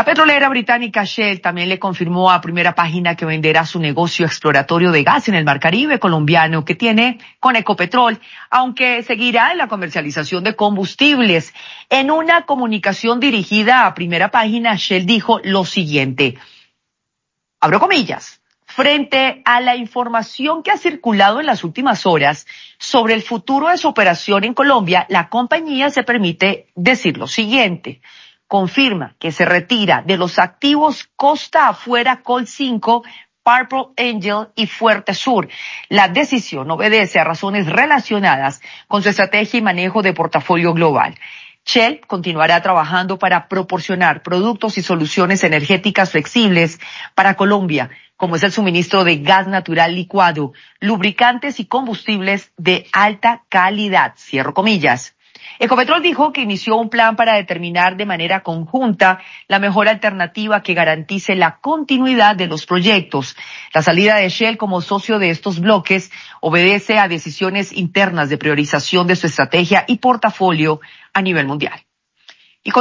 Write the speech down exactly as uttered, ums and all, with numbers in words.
La petrolera británica Shell también le confirmó a Primera Página que venderá su negocio exploratorio de gas en el Mar Caribe colombiano que tiene con Ecopetrol, aunque seguirá en la comercialización de combustibles. En una comunicación dirigida a Primera Página, Shell dijo lo siguiente, abro comillas, frente a la información que ha circulado en las últimas horas sobre el futuro de su operación en Colombia, la compañía se permite decir lo siguiente. Confirma que se retira de los activos Costa Afuera Col cinco, Purple Angel y Fuerte Sur. La decisión obedece a razones relacionadas con su estrategia y manejo de portafolio global. Shell continuará trabajando para proporcionar productos y soluciones energéticas flexibles para Colombia, como es el suministro de gas natural licuado, lubricantes y combustibles de alta calidad. Cierro comillas. Ecopetrol dijo que inició un plan para determinar de manera conjunta la mejor alternativa que garantice la continuidad de los proyectos. La salida de Shell como socio de estos bloques obedece a decisiones internas de priorización de su estrategia y portafolio a nivel mundial.